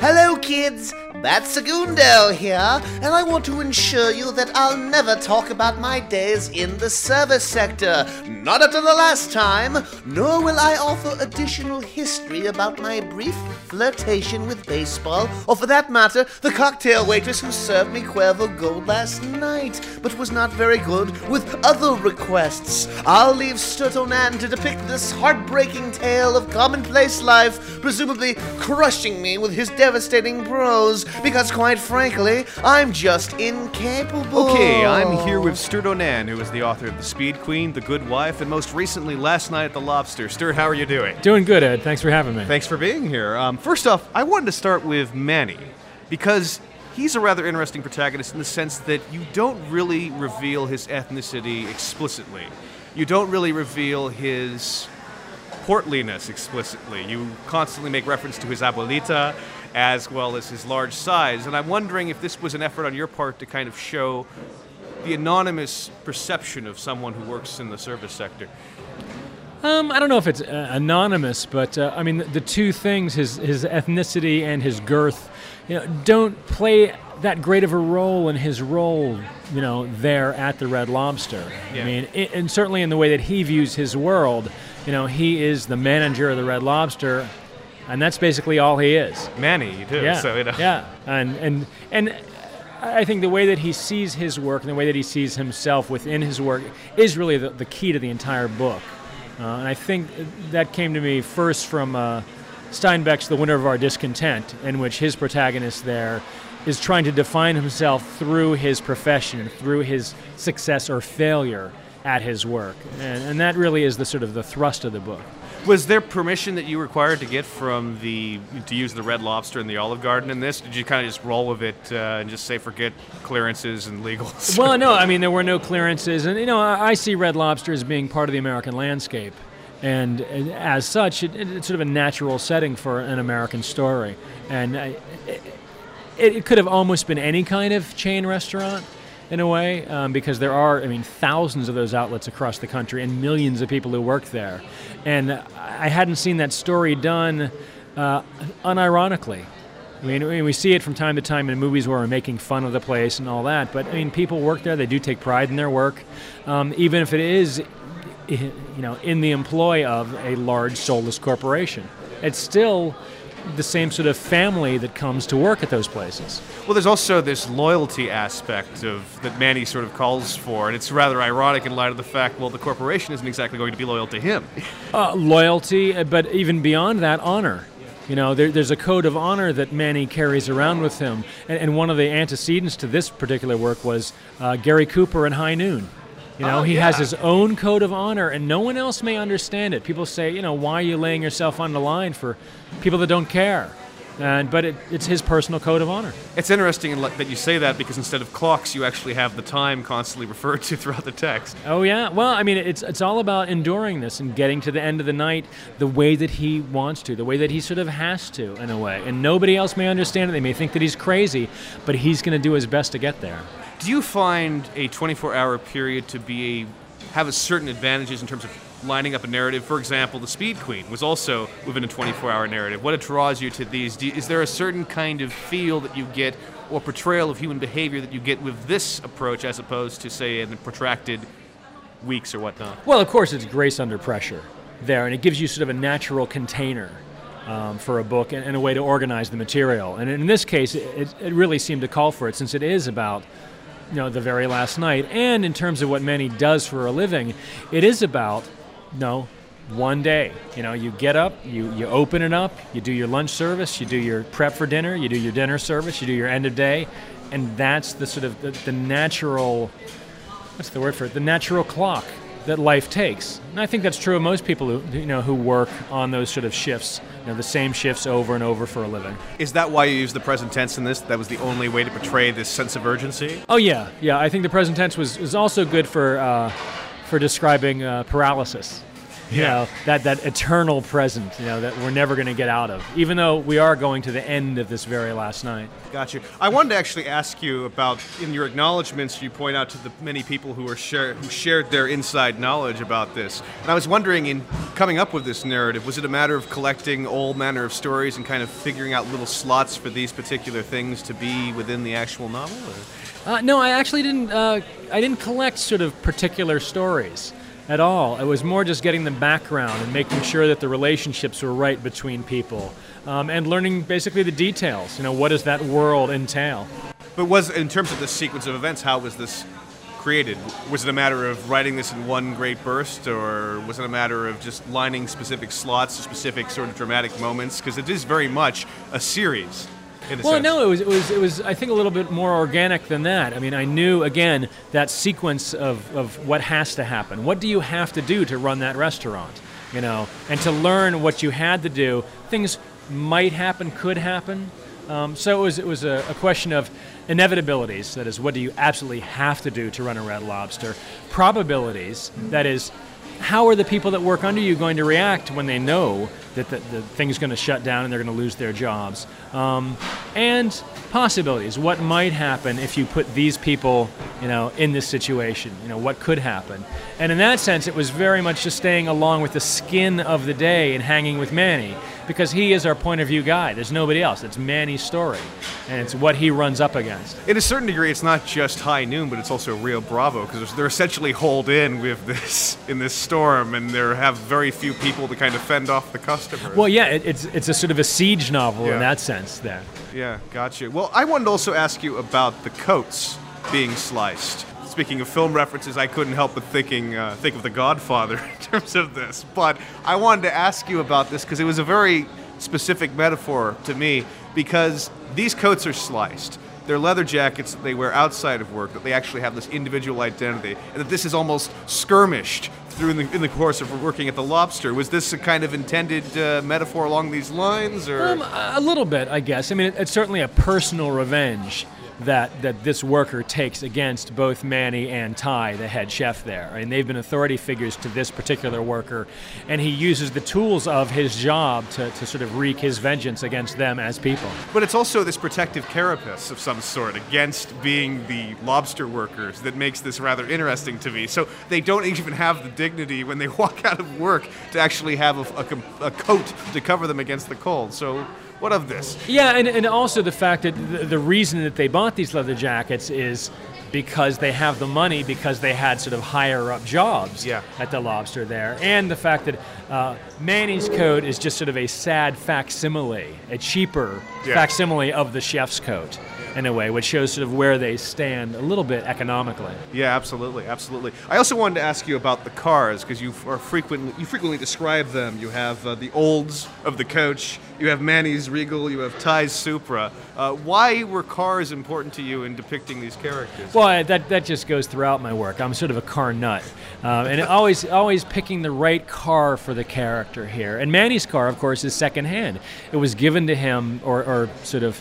Hello, kids. Bat Segundo here, and I want to assure you that I'll never talk about my days in the service sector. Not after the last time. Nor will I offer additional history about my brief flirtation with baseball, or for that matter, the cocktail waitress who served me Cuervo Gold last night, but was not very good with other requests. I'll leave Sturt Onan to depict this heartbreaking tale of commonplace life, presumably crushing me with his devastating prose, because quite frankly, I'm just incapable. Okay, I'm here with Sturt Onan, who is the author of The Speed Queen, The Good Wife, and most recently, Last Night at the Lobster. Sturt, how are you doing? Doing good, Ed. Thanks for having me. Thanks for being here. First off, I wanted to start with Manny, because he's a rather interesting protagonist in the sense that you don't really reveal his ethnicity explicitly. You don't really reveal his portliness explicitly. You constantly make reference to his abuelita as well as his large size. And I'm wondering if this was an effort on your part to kind of show the anonymous perception of someone who works in the service sector. I don't know if it's anonymous, but I mean, the two things, his ethnicity and his girth, don't play that great of a role in his role, there at the Red Lobster. Yeah. I mean, and certainly in the way that he views his world, he is the manager of the Red Lobster, and that's basically all he is. Manny, too. Yeah, so, yeah, and I think the way that he sees his work and the way that he sees himself within his work is really the key to the entire book. And I think that came to me first from Steinbeck's The Winter of Our Discontent, in which his protagonist there is trying to define himself through his profession, through his success or failure at his work. And that really is the sort of the thrust of the book. Was there permission that you required to get from to use the Red Lobster in the Olive Garden in this? Did you kind of just roll with it and just say forget clearances and legals? Well, no, I mean, there were no clearances. And, I see Red Lobster as being part of the American landscape. And as such, it's sort of a natural setting for an American story. And it could have almost been any kind of chain restaurant, in a way, because there are, thousands of those outlets across the country and millions of people who work there. And I hadn't seen that story done unironically. We see it from time to time in movies where we're making fun of the place and all that, but, people work there, they do take pride in their work, even if it is, in the employ of a large soulless corporation. It's still the same sort of family that comes to work at those places. Well, there's also this loyalty aspect that Manny sort of calls for, and it's rather ironic in light of the fact, the corporation isn't exactly going to be loyal to him. Loyalty, but even beyond that, honor. There's a code of honor that Manny carries around with him, and one of the antecedents to this particular work was Gary Cooper in High Noon. He has his own code of honor, and no one else may understand it. People say, why are you laying yourself on the line for people that don't care? But it's his personal code of honor. It's interesting that you say that, because instead of clocks, you actually have the time constantly referred to throughout the text. Oh, yeah. Well, it's all about enduring this and getting to the end of the night the way that he wants to, the way that he sort of has to, in a way. And nobody else may understand it. They may think that he's crazy, but he's going to do his best to get there. Do you find a 24-hour period to have a certain advantages in terms of lining up a narrative? For example, The Speed Queen was also within a 24-hour narrative. What draws you to these? Is there a certain kind of feel that you get or portrayal of human behavior that you get with this approach as opposed to, say, in the protracted weeks or whatnot? Well, of course, it's grace under pressure there, and it gives you sort of a natural container for a book and a way to organize the material. And in this case, it really seemed to call for it, since it is about the very last night. And in terms of what Manny does for a living, it is about, one day. You get up, you open it up, you do your lunch service, you do your prep for dinner, you do your dinner service, you do your end of day, and that's the sort of the natural, what's the word for it, the natural clock that life takes. And I think that's true of most people who work on those sort of shifts, the same shifts over and over for a living. Is that why you used the present tense in this? That was the only way to portray this sense of urgency? Oh, yeah. I think the present tense was also good for describing paralysis. you know, that eternal present, you know, that we're never going to get out of, even though we are going to the end of this very last night. Gotcha. I wanted to actually ask you about, in your acknowledgments, you point out to the many people who shared their inside knowledge about this. And I was wondering, in coming up with this narrative, was it a matter of collecting all manner of stories and kind of figuring out little slots for these particular things to be within the actual novel? No, I actually didn't. I didn't collect sort of particular stories at all. It was more just getting the background and making sure that the relationships were right between people, and learning basically the details. You know, what does that world entail? But in terms of the sequence of events, how was this created? Was it a matter of writing this in one great burst, or was it a matter of just lining specific slots, specific sort of dramatic moments? Because it is very much a series. Well, no, it was I think a little bit more organic than that. I mean, I knew, again, that sequence of what has to happen. What do you have to do to run that restaurant? You know, and to learn what you had to do. Things might happen, could happen. So it was a question of inevitabilities. That is, what do you absolutely have to do to run a Red Lobster? Probabilities. That is, how are the people that work under you going to react when they know that the thing's going to shut down and they're going to lose their jobs? And possibilities. What might happen if you put these people, you know, in this situation? You know, what could happen? And in that sense, it was very much just staying along with the skin of the day and hanging with Manny, because he is our point of view guy. There's nobody else. It's Manny's story, and it's what he runs up against. In a certain degree, it's not just High Noon, but it's also Rio Bravo, because they're essentially holed in with this in this storm, and there have very few people to kind of fend off the customers. Well, yeah, it's a sort of a siege novel in that sense there. Yeah, gotcha. Well, I wanted to also ask you about the coats being sliced. Speaking of film references, I couldn't help but think of The Godfather in terms of this. But I wanted to ask you about this because it was a very specific metaphor to me, because these coats are sliced. They're leather jackets that they wear outside of work, that they actually have this individual identity, and that this is almost skirmished through in the course of working at the Lobster. Was this a kind of intended metaphor along these lines, or a little bit, I guess. I mean, it's certainly a personal revenge that this worker takes against both Manny and Ty, the head chef there. I mean, they've been authority figures to this particular worker, and he uses the tools of his job to sort of wreak his vengeance against them as people. But it's also this protective carapace of some sort against being the lobster workers that makes this rather interesting to me. So they don't even have the dignity when they walk out of work to actually have a coat to cover them against the cold. So what of this? Yeah, and also the fact that the reason that they bought these leather jackets is because they have the money, because they had sort of higher up jobs at the Lobster there. And the fact that Manny's coat is just sort of a sad facsimile, a cheaper facsimile of the chef's coat, in a way, which shows sort of where they stand a little bit economically. Yeah, absolutely, absolutely. I also wanted to ask you about the cars, because you frequently describe them. You have the Olds of the coach, you have Manny's Regal, you have Ty's Supra. Why were cars important to you in depicting these characters? Well, that just goes throughout my work. I'm sort of a car nut, and always picking the right car for the character here. And Manny's car, of course, is secondhand. It was given to him, or sort of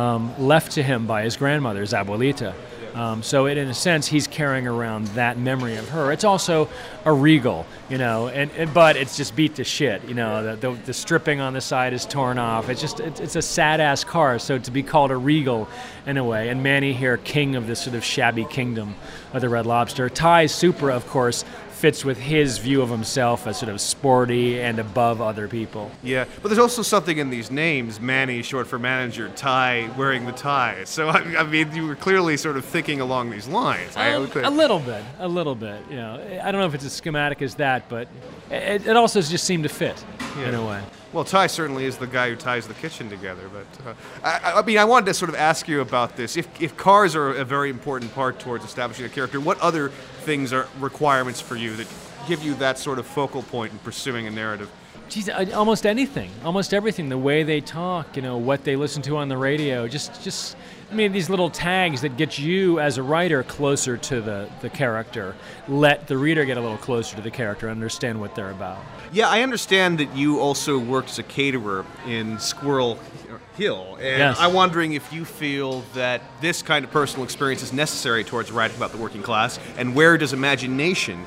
left to him by his grandmother, his abuelita. So in a sense, he's carrying around that memory of her. It's also a Regal, you know, but it's just beat to shit. You know, the stripping on the side is torn off. It's a sad ass car. So to be called a Regal, in a way, and Manny here, king of this sort of shabby kingdom of the Red Lobster. Ty's Supra, of course, fits with his view of himself as sort of sporty and above other people. Yeah, but there's also something in these names. Manny, short for manager, Ty, wearing the tie. So, I mean, you were clearly sort of thinking along these lines. A little bit. You know, I don't know if it's as schematic as that, but it also just seemed to fit in a way. Well, Ty certainly is the guy who ties the kitchen together. But I mean, I wanted to sort of ask you about this. If cars are a very important part towards establishing a character, what other things are requirements for you that give you that sort of focal point in pursuing a narrative? Geez, almost anything, almost everything. The way they talk, you know, what they listen to on the radio, just I mean, these little tags that get you as a writer closer to the character, let the reader get a little closer to the character, understand what they're about. Yeah, I understand that you also worked as a caterer in Squirrel Hill, and I'm wondering if you feel that this kind of personal experience is necessary towards writing about the working class, and where does imagination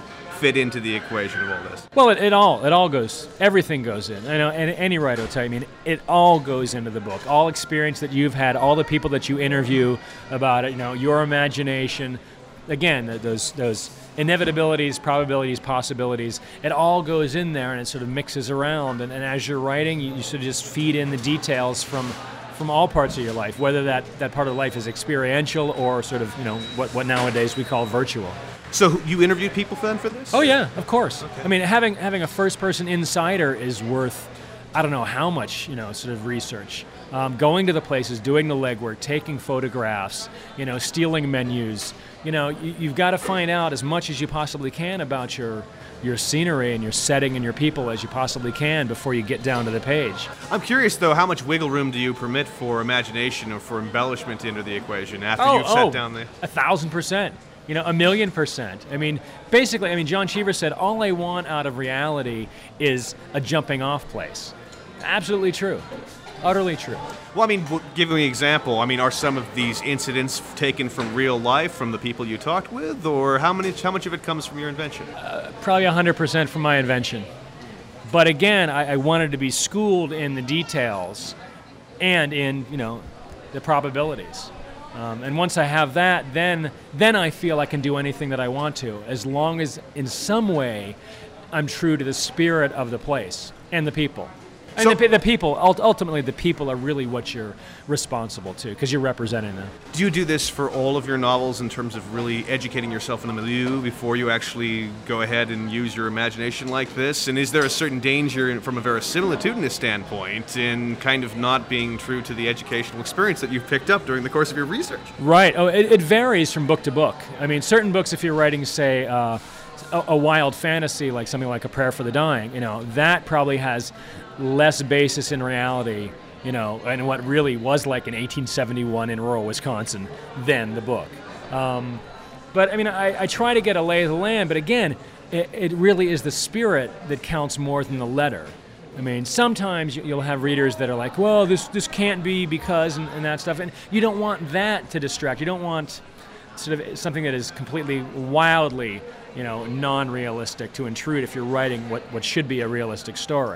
fit into the equation of all this? Well, it all goes, everything goes in. I know, and any writer will tell you, I mean, it all goes into the book. All experience that you've had, all the people that you interview about it, your imagination, again, those inevitabilities, probabilities, possibilities, it all goes in there and it sort of mixes around. And as you're writing, you sort of just feed in the details from all parts of your life, whether that part of life is experiential or sort of, what nowadays we call virtual. So you interviewed people then for this? Oh yeah, of course. Okay. I mean, having a first-person insider is worth, I don't know how much, sort of research. Going to the places, doing the legwork, taking photographs, stealing menus. You've got to find out as much as you possibly can about your scenery and your setting and your people as you possibly can before you get down to the page. I'm curious, though, how much wiggle room do you permit for imagination or for embellishment into the equation after you've sat down there? 1,000%. 1,000,000%. I mean, basically, John Cheever said, all I want out of reality is a jumping off place. Absolutely true. Utterly true. Well, give me an example. Are some of these incidents taken from real life, from the people you talked with, or how much of it comes from your invention? Probably 100% from my invention. But again, I wanted to be schooled in the details and in, the probabilities. And once I have that, then I feel I can do anything that I want to, as long as in some way I'm true to the spirit of the place and the people. And the people, ultimately the people are really what you're responsible to, because you're representing them. Do you do this for all of your novels in terms of really educating yourself in the milieu before you actually go ahead and use your imagination like this? And is there a certain danger from a verisimilitudinous standpoint in kind of not being true to the educational experience that you've picked up during the course of your research? Right. Oh, it varies from book to book. Certain books, if you're writing, say, a wild fantasy, like something like A Prayer for the Dying, that probably has less basis in reality, and what really was like in 1871 in rural Wisconsin than the book. But I try to get a lay of the land, but again, it really is the spirit that counts more than the letter. Sometimes you'll have readers that are like, well, this can't be because, and that stuff, and you don't want that to distract. You don't want sort of something that is completely wildly, non-realistic to intrude if you're writing what should be a realistic story.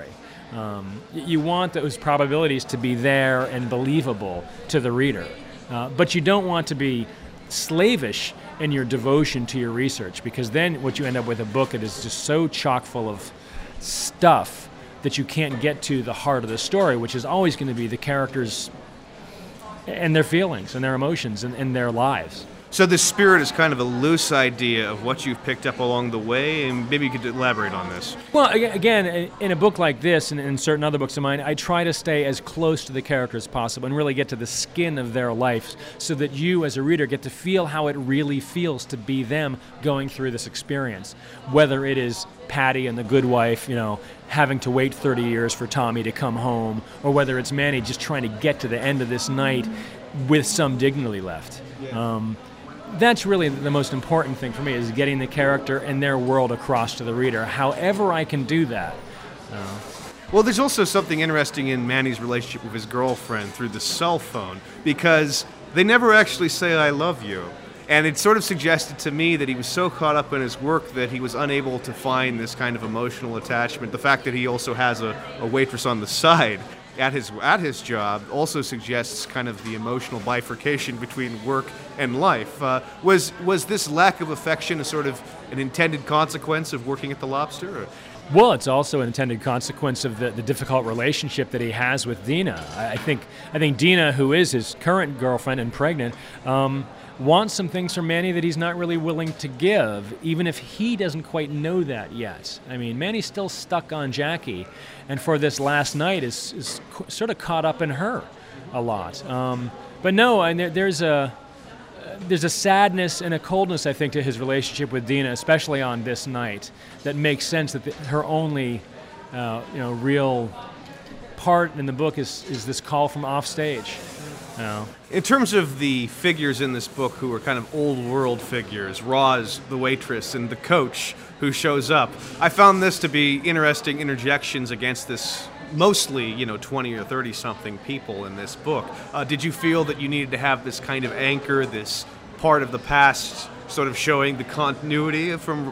You want those probabilities to be there and believable to the reader. But you don't want to be slavish in your devotion to your research, because then what you end up with a book that is just so chock full of stuff that you can't get to the heart of the story, which is always going to be the characters and their feelings and their emotions and their lives. So the spirit is kind of a loose idea of what you've picked up along the way, and maybe you could elaborate on this. Well, again, in a book like this and in certain other books of mine, I try to stay as close to the character as possible and really get to the skin of their life so that you as a reader get to feel how it really feels to be them going through this experience. Whether it is Patty and the good wife, having to wait 30 years for Tommy to come home, or whether it's Manny just trying to get to the end of this night with some dignity left. That's really the most important thing for me, is getting the character and their world across to the reader, however I can do that. Well, there's also something interesting in Manny's relationship with his girlfriend through the cell phone, because they never actually say, I love you. And it sort of suggested to me that he was so caught up in his work that he was unable to find this kind of emotional attachment. The fact that he also has a waitress on the side at his job also suggests kind of the emotional bifurcation between work and life. Was this lack of affection a sort of an intended consequence of working at the Lobster? Or? Well, it's also an intended consequence of the difficult relationship that he has with Dina. I think Dina, who is his current girlfriend and pregnant, wants some things from Manny that he's not really willing to give, even if he doesn't quite know that yet. Manny's still stuck on Jackie, and for this last night is sort of caught up in her a lot. But no, and there's a sadness and a coldness, I think, to his relationship with Dina, especially on this night, that makes sense that her only real part in the book is this call from off stage. In terms of the figures in this book who are kind of old world figures, Roz, the waitress, and the coach who shows up, I found this to be interesting interjections against this mostly, 20 or 30 something people in this book. Did you feel that you needed to have this kind of anchor, this part of the past sort of showing the continuity from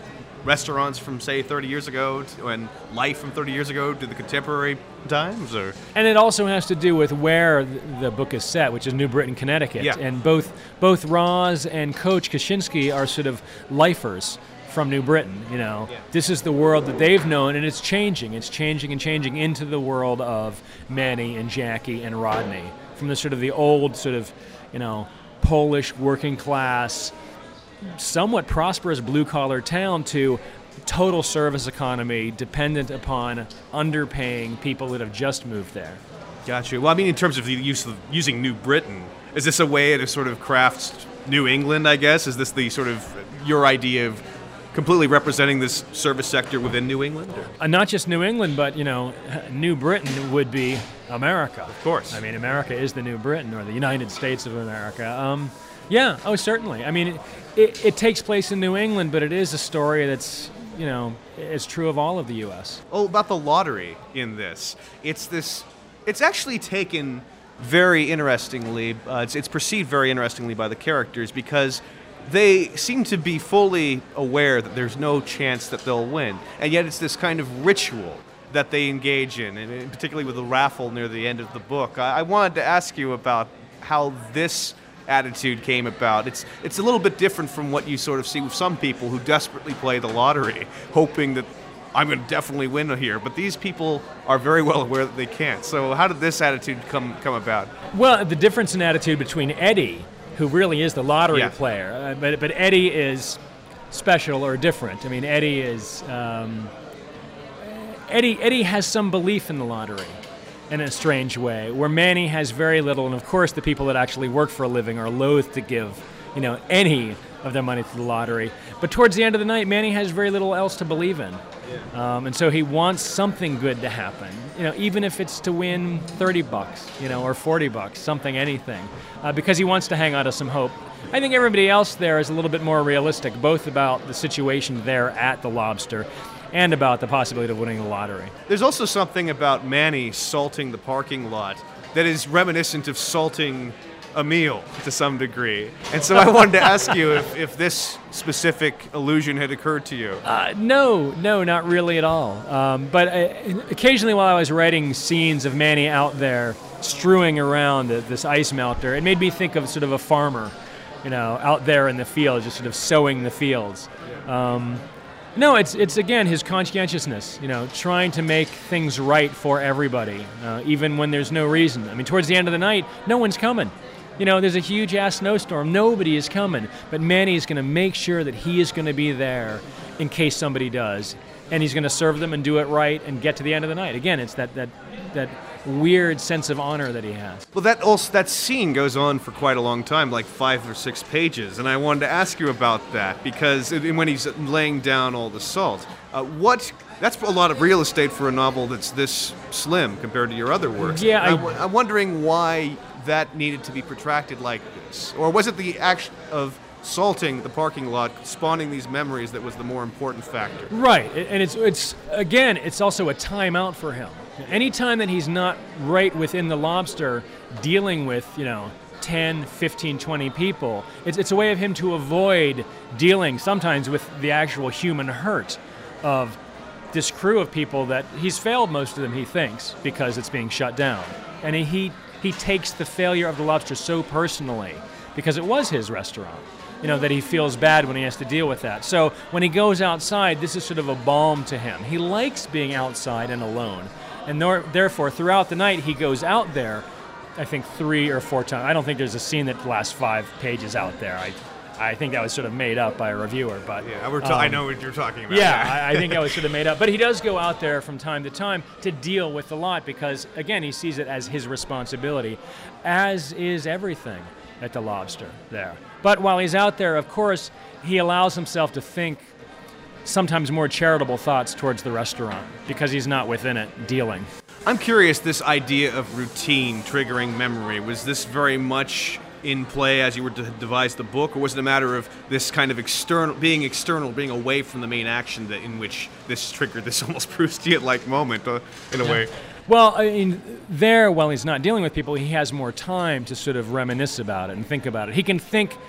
restaurants from, say, 30 years ago and life from 30 years ago to the contemporary times? Or And it also has to do with where the book is set, which is New Britain, Connecticut. Yeah. And both Roz and Coach Kaczynski are sort of lifers from New Britain. This is the world that they've known, and it's changing. It's changing and changing into the world of Manny and Jackie and Rodney, from the sort of the old sort of, Polish working class, somewhat prosperous blue-collar town to total service economy dependent upon underpaying people that have just moved there. Gotcha. Well, I mean, in terms of the use of using New Britain, is this a way to sort of craft New England, I guess? Is this the sort of your idea of completely representing this service sector within New England? Not just New England, but, New Britain would be America. Of course. I mean, America is the New Britain, or the United States of America. Certainly. I mean, it takes place in New England, but it is a story that's, it's true of all of the U.S. Oh, about the lottery in this. It's actually taken very interestingly, it's perceived very interestingly by the characters, because they seem to be fully aware that there's no chance that they'll win. And yet it's this kind of ritual that they engage in, and particularly with the raffle near the end of the book. I wanted to ask you about how this attitude came about. It's a little bit different from what you sort of see with some people who desperately play the lottery, hoping that I'm going to definitely win here. But these people are very well aware that they can't. So how did this attitude come about? Well, the difference in attitude between Eddie, who really is the lottery Yeah. player, but Eddie is special or different. I mean, Eddie is Eddie has some belief in the lottery in a strange way, where Manny has very little, and of course the people that actually work for a living are loath to give, any of their money to the lottery. But towards the end of the night, Manny has very little else to believe in. And so he wants something good to happen, even if it's to win $30, or $40, something, anything, because he wants to hang on to some hope. I think everybody else there is a little bit more realistic, both about the situation there at the Lobster and about the possibility of winning the lottery. There's also something about Manny salting the parking lot that is reminiscent of salting a meal to some degree. And so I wanted to ask you if this specific allusion had occurred to you. No, not really at all. But occasionally while I was writing scenes of Manny out there strewing around this ice melter, it made me think of sort of a farmer, out there in the field, just sort of sowing the fields. No, it's again his conscientiousness, trying to make things right for everybody, even when there's no reason. I mean, towards the end of the night, no one's coming. There's a huge-ass snowstorm. Nobody is coming. But Manny's going to make sure that he is going to be there in case somebody does. And he's going to serve them and do it right and get to the end of the night. Again, it's that weird sense of honor that he has. Well, that scene goes on for quite a long time, like 5 or 6 pages. And I wanted to ask you about that, because when he's laying down all the salt, that's a lot of real estate for a novel that's this slim compared to your other works. Yeah, I'm wondering why that needed to be protracted like this. Or was it the act of salting the parking lot, spawning these memories, that was the more important factor? Right, and it's also a timeout for him. Anytime that he's not right within the Lobster dealing with, 10, 15, 20 people, it's a way of him to avoid dealing sometimes with the actual human hurt of this crew of people that he's failed, most of them, he thinks, because it's being shut down. And he takes the failure of the Lobster so personally, because it was his restaurant, that he feels bad when he has to deal with that. So when he goes outside, this is sort of a balm to him. He likes being outside and alone. And therefore, throughout the night, he goes out there, I think 3 or 4 times. I don't think there's a scene that lasts 5 pages out there. I think that was sort of made up by a reviewer. But yeah, I know what you're talking about. Yeah, I think that was sort of made up. But he does go out there from time to time to deal with the lot because, again, he sees it as his responsibility, as is everything at the Lobster there. But while he's out there, of course, he allows himself to think sometimes more charitable thoughts towards the restaurant because he's not within it dealing. I'm curious, this idea of routine triggering memory, was this very much in play as you were to devise the book, or was it a matter of this kind of external, being away from the main action in which this triggered this almost Proustian-like moment in a way? Well, I mean, while he's not dealing with people, he has more time to sort of reminisce about it and think about it. He can think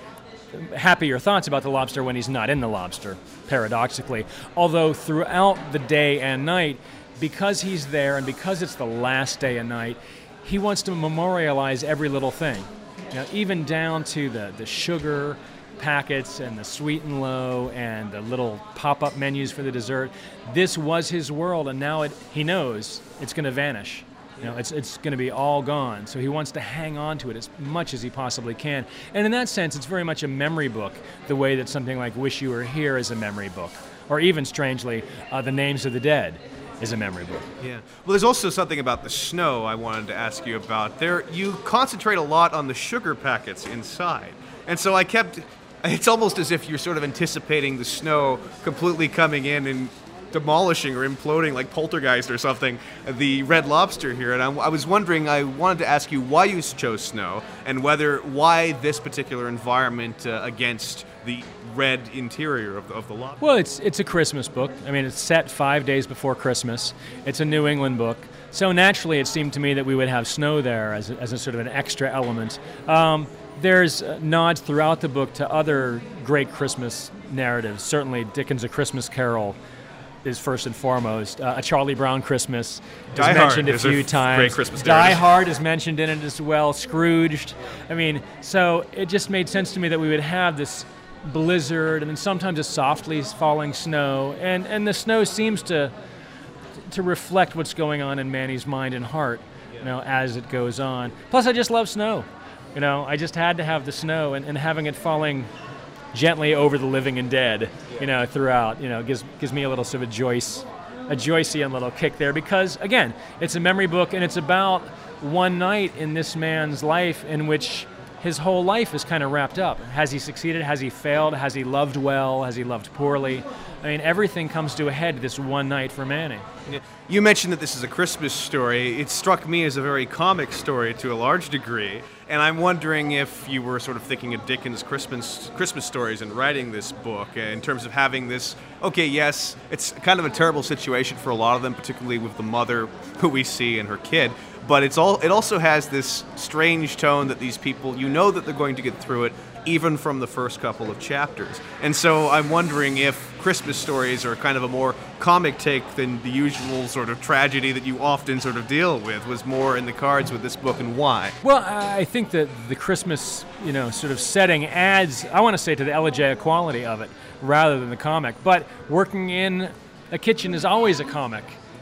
happier thoughts about the lobster when he's not in the lobster, paradoxically. Although throughout the day and night, because he's there and because it's the last day and night, he wants to memorialize every little thing. Even down to the sugar packets and the sweet and low and the little pop-up menus for the dessert. This was his world, and now he knows it's going to vanish. It's going to be all gone. So he wants to hang on to it as much as he possibly can. And in that sense, it's very much a memory book, the way that something like Wish You Were Here is a memory book. Or even, strangely, The Names of the Dead is a memory book. Yeah. Well, there's also something about the snow I wanted to ask you about. You concentrate a lot on the sugar packets inside. And so it's almost as if you're sort of anticipating the snow completely coming in and demolishing or imploding like Poltergeist or something, the Red Lobster here. And I was wondering, I wanted to ask you why you chose snow and why this particular environment against the red interior of the lobster. Well, it's a Christmas book. I mean, it's set 5 days before Christmas. It's a New England book. So naturally, it seemed to me that we would have snow there as a sort of an extra element. There's nods throughout the book to other great Christmas narratives. Certainly, Dickens' A Christmas Carol is first and foremost. A Charlie Brown Christmas is mentioned a few times. Great Christmas Die Hard is mentioned in it as well. Scrooged. I mean, so it just made sense to me that we would have this blizzard and then sometimes a softly falling snow, and the snow seems to reflect what's going on in Manny's mind and heart, as it goes on. Plus, I just love snow. I just had to have the snow, and having it falling gently over the living and dead, throughout, gives me a little sort of a Joycean little kick there, because again, it's a memory book, and it's about one night in this man's life in which his whole life is kind of wrapped up. Has he succeeded? Has he failed? Has he loved well? Has he loved poorly? I mean, everything comes to a head this one night for Manny. Yeah. You mentioned that this is a Christmas story. It struck me as a very comic story to a large degree, and I'm wondering if you were sort of thinking of Dickens' Christmas stories in writing this book, in terms of having this, okay, yes, it's kind of a terrible situation for a lot of them, particularly with the mother who we see and her kid, but it also has this strange tone that these people, that they're going to get through it, even from the first couple of chapters. And so I'm wondering if Christmas stories are kind of a more comic take than the usual sort of tragedy that you often sort of deal with was more in the cards with this book, and why? Well, I think that the Christmas, sort of setting adds, I want to say, to the elegiac quality of it rather than the comic. But working in a kitchen is always a comic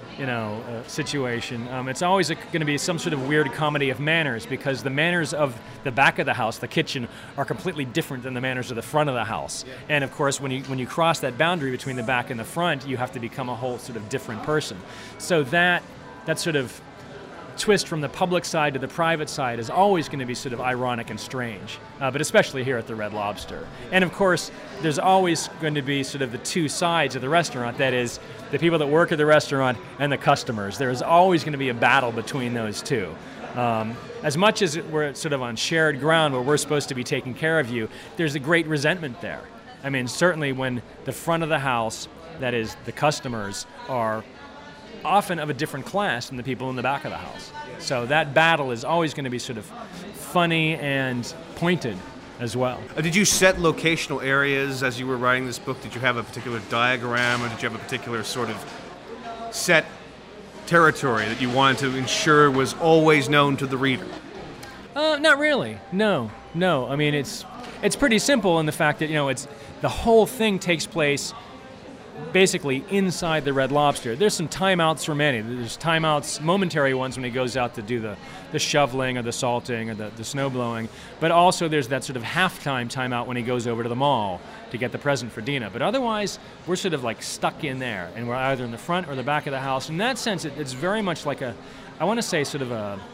situation. It's always going to be some sort of weird comedy of manners, because the manners of the back of the house, the kitchen, are completely different than the manners of the front of the house. Yeah. And of course, when you cross that boundary between the back and the front, you have to become a whole sort of different person. So that sort of twist from the public side to the private side is always going to be sort of ironic and strange, but especially here at the Red Lobster. And of course, there's always going to be sort of the two sides of the restaurant, that is, the people that work at the restaurant and the customers. There is always going to be a battle between those two. As much as we're sort of on shared ground where we're supposed to be taking care of you, there's a great resentment there. I mean, certainly when the front of the house, that is, the customers, are often of a different class than the people in the back of the house. So that battle is always going to be sort of funny and pointed as well. Did you set locational areas as you were writing this book? Did you have a particular diagram, or did you have a particular sort of set territory that you wanted to ensure was always known to the reader? Not really. No. I mean, it's pretty simple in the fact that, it's the whole thing takes place basically inside the Red Lobster. There's some timeouts for Manny. There's timeouts, momentary ones, when he goes out to do the shoveling or the salting or the snow blowing. But also there's that sort of halftime timeout when he goes over to the mall to get the present for Dina. But otherwise, we're sort of like stuck in there, and we're either in the front or the back of the house. In that sense, it's very much like I want to say sort of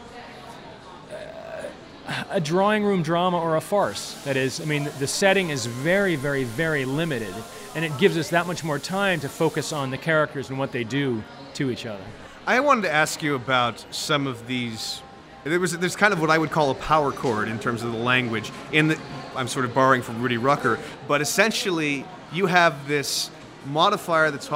a drawing room drama or a farce. That is, I mean, the setting is very, very, very limited, and it gives us that much more time to focus on the characters and what they do to each other. I wanted to ask you about some of these. There's kind of what I would call a power chord in terms of the language. I'm sort of borrowing from Rudy Rucker, but essentially you have this modifier that's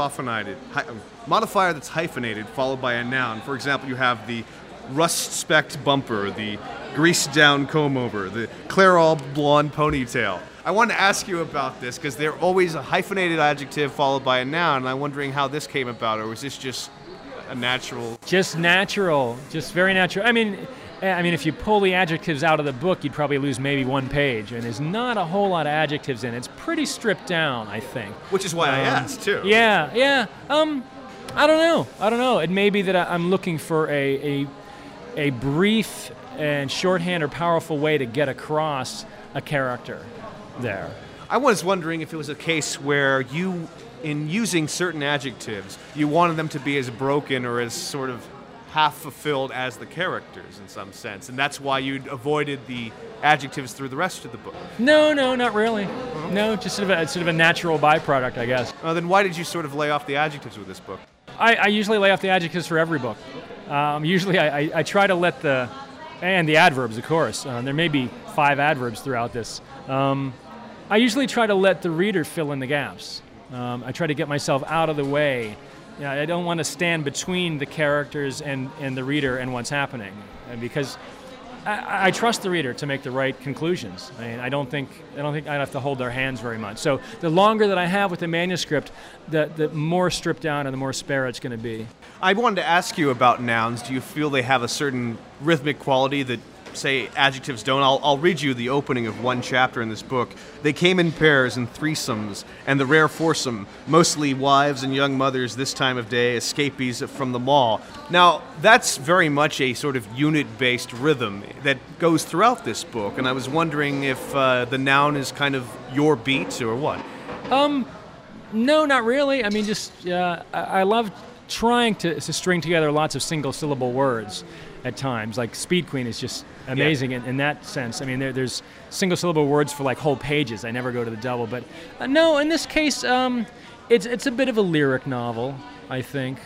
hyphenated, followed by a noun. For example, you have the rust-specked bumper, the greased down comb over, the Clairol blonde ponytail. I wanted to ask you about this because they're always a hyphenated adjective followed by a noun, and I'm wondering how this came about, or was this just a natural? Just natural, just very natural. I mean, if you pull the adjectives out of the book, you'd probably lose maybe one page, and there's not a whole lot of adjectives in it. It's pretty stripped down, I think. Which is why I asked, too. Yeah. I don't know. It may be that I'm looking for a brief and shorthand or powerful way to get across a character there. I was wondering if it was a case where you, in using certain adjectives, you wanted them to be as broken or as sort of half-fulfilled as the characters in some sense, and that's why you avoided the adjectives through the rest of the book. No, not really. No, just sort of a natural byproduct, I guess. Then why did you sort of lay off the adjectives with this book? I usually lay off the adjectives for every book. Usually I try to let and the adverbs, of course. There may be 5 adverbs throughout this. I usually try to let the reader fill in the gaps. I try to get myself out of the way. I don't want to stand between the characters and the reader and what's happening, because I trust the reader to make the right conclusions. I mean, I don't think I have to hold their hands very much. So the longer that I have with the manuscript, the more stripped down and the more spare it's going to be. I wanted to ask you about nouns. Do you feel they have a certain rhythmic quality that, say, adjectives don't? I'll read you the opening of one chapter in this book. They came in pairs and threesomes, and the rare foursome, mostly wives and young mothers this time of day, escapees from the mall. Now, that's very much a sort of unit-based rhythm that goes throughout this book, and I was wondering if the noun is kind of your beat or what? No, not really. I mean, I love trying to string together lots of single-syllable words at times. Like Speed Queen is just amazing in that sense. I mean, there's single-syllable words for like whole pages. I never go to the double, but no, in this case, it's a bit of a lyric novel, I think.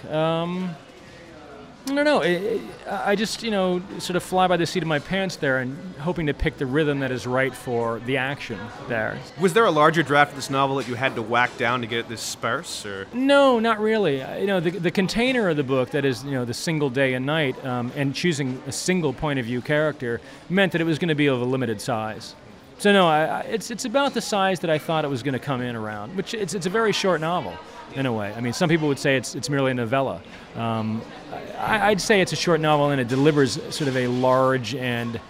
I don't know. I just, sort of fly by the seat of my pants there and hoping to pick the rhythm that is right for the action there. Was there a larger draft of this novel that you had to whack down to get it this sparse? Or? No, not really. The container of the book, that is, the single day and night, and choosing a single point of view character, meant that it was going to be of a limited size. So no, it's about the size that I thought it was going to come in around, which it's a very short novel. In a way. I mean, some people would say it's merely a novella. I'd say it's a short novel, and it delivers sort of a large and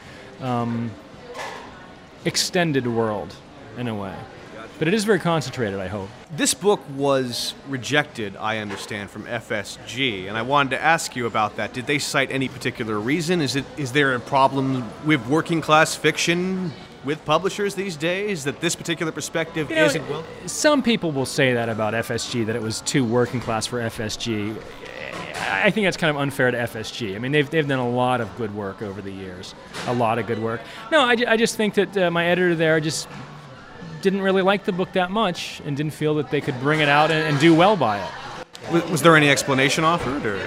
extended world, in a way. But it is very concentrated, I hope. This book was rejected, I understand, from FSG, and I wanted to ask you about that. Did they cite any particular reason? Is there a problem with working class fiction with publishers these days, that this particular perspective isn't well? Some people will say that about FSG, that it was too working class for FSG. I think that's kind of unfair to FSG. I mean, they've done a lot of good work over the years, a lot of good work. No, I just think that my editor there just didn't really like the book that much and didn't feel that they could bring it out and do well by it. Was there any explanation offered, or?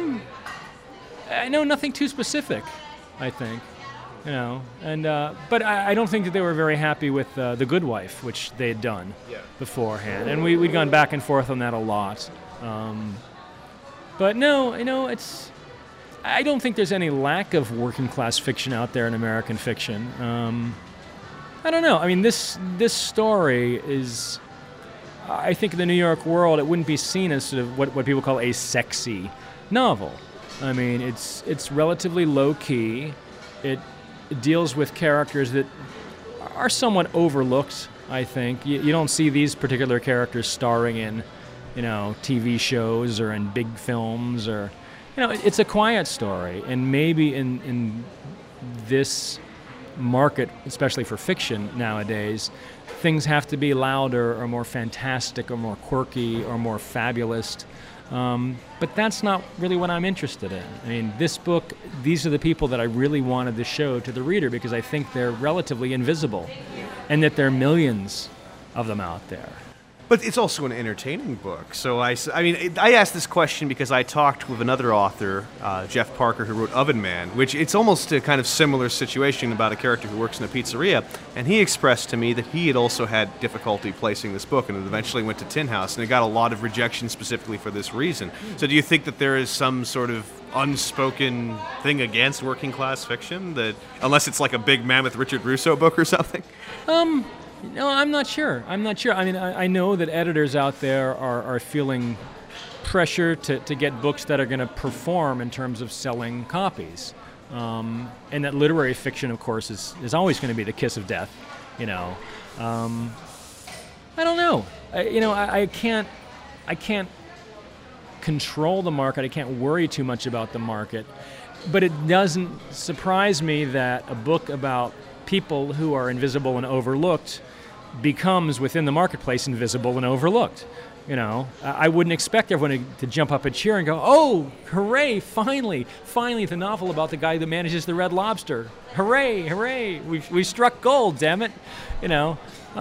No, nothing too specific, I think. But I don't think that they were very happy with The Good Wife, which they had done beforehand, and we'd gone back and forth on that a lot. But no, I don't think there's any lack of working class fiction out there in American fiction. I don't know. I mean, this story is, I think, in the New York world, it wouldn't be seen as sort of what people call a sexy novel. I mean, it's relatively low key. It deals with characters that are somewhat overlooked, I think. You don't see these particular characters starring in, TV shows or in big films, or, it's a quiet story. And maybe in this market, especially for fiction nowadays, things have to be louder or more fantastic or more quirky or more fabulous. But that's not really what I'm interested in. I mean, this book, these are the people that I really wanted to show to the reader, because I think they're relatively invisible, and that there are millions of them out there. But it's also an entertaining book. So I asked this question because I talked with another author, Jeff Parker, who wrote Oven Man, which it's almost a kind of similar situation about a character who works in a pizzeria. And he expressed to me that he had also had difficulty placing this book, and it eventually went to Tin House, and it got a lot of rejection specifically for this reason. So do you think that there is some sort of unspoken thing against working class fiction, that unless it's like a big Mammoth Richard Russo book or something? No, I'm not sure. I mean, I know that editors out there are feeling pressure to get books that are going to perform in terms of selling copies. And that literary fiction, of course, is always going to be the kiss of death, you know. I don't know. I can't control the market. I can't worry too much about the market. But it doesn't surprise me that a book about people who are invisible and overlooked becomes, within the marketplace, invisible and overlooked. You know, I wouldn't expect everyone to jump up and cheer and go, "Oh, hooray, finally, the novel about the guy that manages the Red Lobster. Hooray, we struck gold, damn it." You know,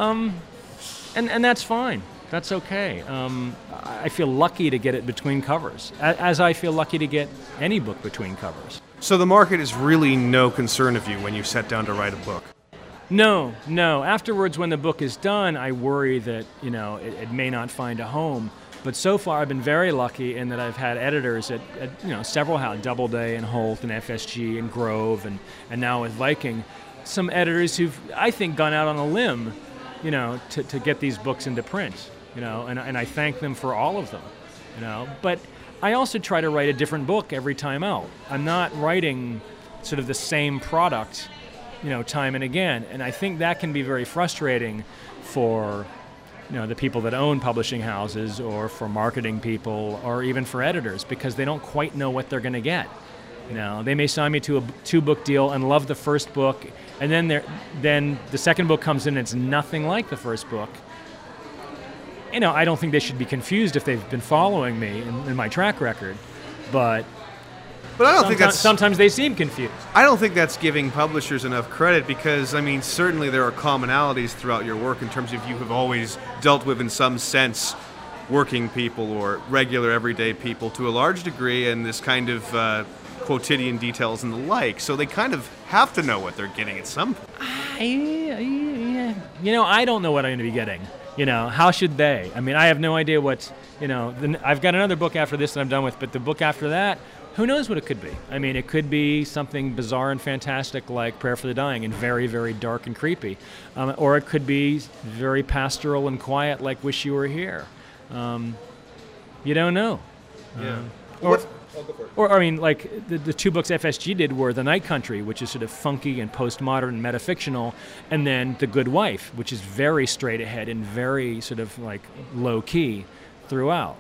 and that's fine. That's okay. I feel lucky to get it between covers, as I feel lucky to get any book between covers. So the market is really no concern of you when you set down to write a book? No. Afterwards, when the book is done, I worry that, you know, it may not find a home. But so far, I've been very lucky in that I've had editors at you know, several houses, Doubleday and Holt and FSG and Grove and now with Viking, some editors who've, I think, gone out on a limb, you know, to get these books into print, you know, and I thank them for all of them, you know. But I also try to write a different book every time out. I'm not writing sort of the same product, you know, time and again. And I think that can be very frustrating for, you know, the people that own publishing houses or for marketing people or even for editors, because they don't quite know what they're going to get. You know, they may sign me to a 2-book deal and love the first book, and then the second book comes in and it's nothing like the first book. You know, I don't think they should be confused if they've been following me in my track record, but I don't think that's... Sometimes they seem confused. I don't think that's giving publishers enough credit because, I mean, certainly there are commonalities throughout your work in terms of you have always dealt with, in some sense, working people or regular everyday people to a large degree, and this kind of quotidian details and the like. So they kind of have to know what they're getting at some point. You know, I don't know what I'm going to be getting. You know, how should they? I mean, I have no idea what, you know, I've got another book after this that I'm done with, but the book after that, who knows what it could be? I mean, it could be something bizarre and fantastic like Prayer for the Dying and very, very dark and creepy. Or it could be very pastoral and quiet like Wish You Were Here. You don't know. Yeah. Or I mean, like the 2 books FSG did were The Night Country, which is sort of funky and postmodern and metafictional, and then The Good Wife, which is very straight ahead and very sort of like low key throughout.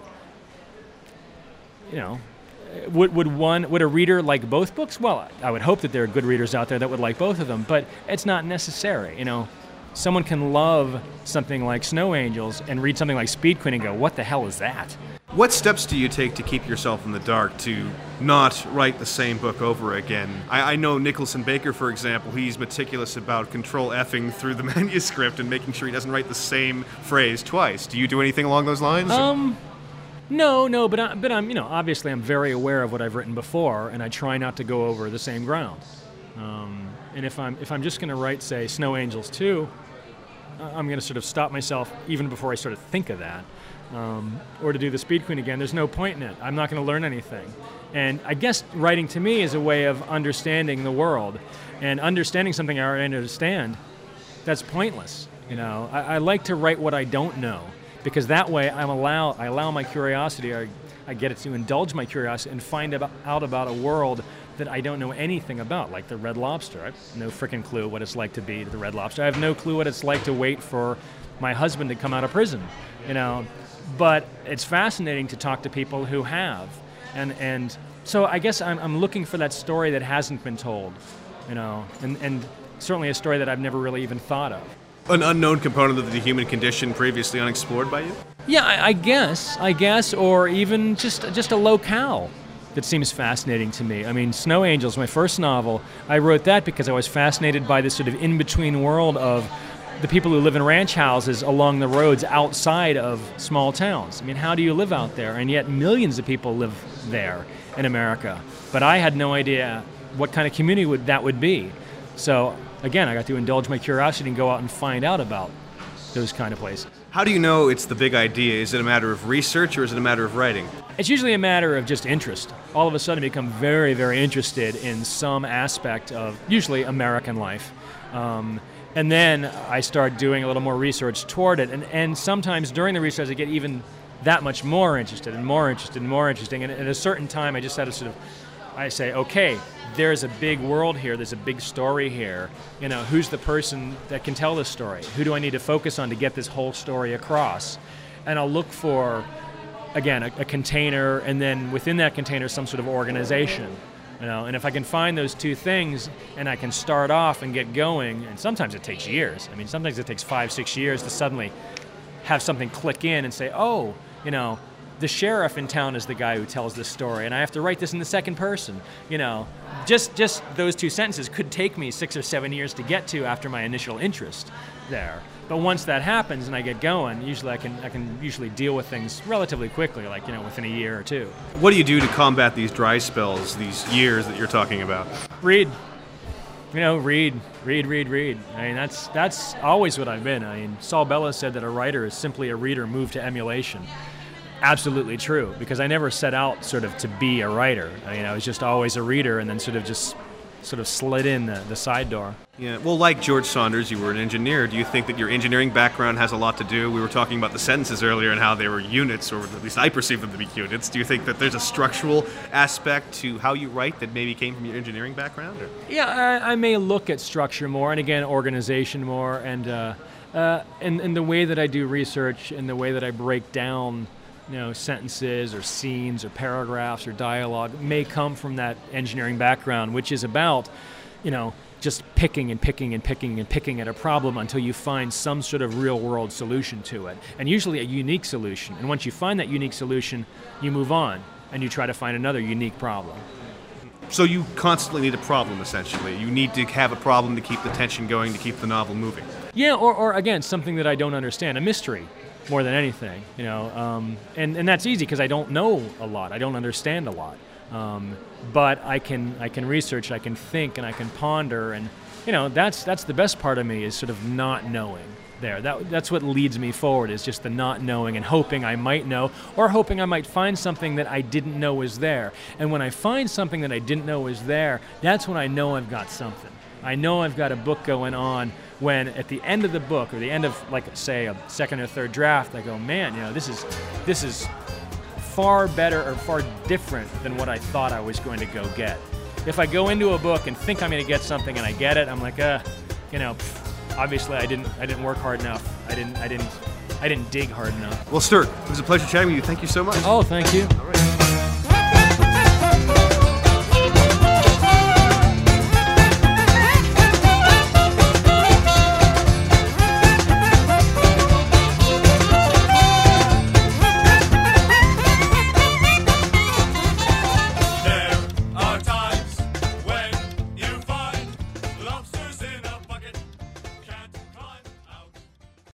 You know, would a reader like both books? Well, I would hope that there are good readers out there that would like both of them, but it's not necessary. You know, someone can love something like Snow Angels and read something like Speed Queen and go, "What the hell is that?" What steps do you take to keep yourself in the dark, to not write the same book over again? I know Nicholson Baker, for example, he's meticulous about control F'ing through the manuscript and making sure he doesn't write the same phrase twice. Do you do anything along those lines? No, but I'm, you know, obviously I'm very aware of what I've written before, and I try not to go over the same ground. And if I'm just going to write, say, Snow Angels 2, I'm going to sort of stop myself even before I sort of think of that. Or to do the Speed Queen again, there's no point in it. I'm not going to learn anything. And I guess writing to me is a way of understanding the world. And understanding something I already understand, that's pointless. You know, I like to write what I don't know, because that way I allow my curiosity, I get it to indulge my curiosity and find out about a world that I don't know anything about, like the Red Lobster. I have no freaking clue what it's like to be the Red Lobster. I have no clue what it's like to wait for my husband to come out of prison, you know. But it's fascinating to talk to people who have. And so I guess I'm looking for that story that hasn't been told, you know, and certainly a story that I've never really even thought of. An unknown component of the human condition previously unexplored by you? Yeah, I guess, or even just a locale that seems fascinating to me. I mean, Snow Angels, my first novel, I wrote that because I was fascinated by this sort of in-between world of the people who live in ranch houses along the roads outside of small towns. I mean, how do you live out there? And yet millions of people live there in America. But I had no idea what kind of community that would be. So again, I got to indulge my curiosity and go out and find out about those kind of places. How do you know it's the big idea? Is it a matter of research or is it a matter of writing? It's usually a matter of just interest. All of a sudden I become very, very interested in some aspect of usually American life. And then I start doing a little more research toward it. And sometimes during the research I get even that much more interested and more interested and more interesting. And at a certain time I just had to sort of, I say, okay, there's a big world here, there's a big story here. You know, who's the person that can tell this story? Who do I need to focus on to get this whole story across? And I'll look for, again, a container, and then within that container some sort of organization. You know, and if I can find those two things and I can start off and get going, and sometimes it takes years. I mean, sometimes it takes 5-6 years to suddenly have something click in and say, oh, you know, the sheriff in town is the guy who tells this story, and I have to write this in the second person. You know, just those two sentences could take me 6 or 7 years to get to after my initial interest there. But once that happens and I get going, usually I can usually deal with things relatively quickly, like, you know, within a year or two. What do you do to combat these dry spells, these years that you're talking about? Read. You know, read. I mean, that's always what I've been. I mean, Saul Bellows said that a writer is simply a reader moved to emulation. Absolutely true, because I never set out sort of to be a writer. I mean, I was just always a reader, and then sort of slid in the side door. Yeah, well, like George Saunders, you were an engineer. Do you think that your engineering background has a lot to do? We were talking about the sentences earlier and how they were units, or at least I perceive them to be units. Do you think that there's a structural aspect to how you write that maybe came from your engineering background? Or? Yeah, I may look at structure more, and again, organization more, and the way that I do research and the way that I break down, you know, sentences or scenes or paragraphs or dialogue may come from that engineering background, which is about, you know, just picking at a problem until you find some sort of real-world solution to it, and usually a unique solution. And once you find that unique solution, you move on and you try to find another unique problem. So you constantly need a problem, essentially. You need to have a problem to keep the tension going, to keep the novel moving. Yeah, or again, something that I don't understand, a mystery. More than anything, you know, and that's easy because I don't know a lot, I don't understand a lot, but I can research, I can think, and I can ponder, and you know, that's the best part of me is sort of not knowing. That's what leads me forward, is just the not knowing and hoping I might know, or hoping I might find something that I didn't know was there. And when I find something that I didn't know was there, that's when I know I've got something. I know I've got a book going on, when at the end of the book, or the end of, like, say, a second or third draft, I go, man, you know, this is far better or far different than what I thought I was going to go get. If I go into a book and think I'm going to get something and I get it, I'm like, you know, obviously I didn't work hard enough. I didn't dig hard enough. Well, Sturt, it was a pleasure chatting with you. Thank you so much. Oh, thank you. All right.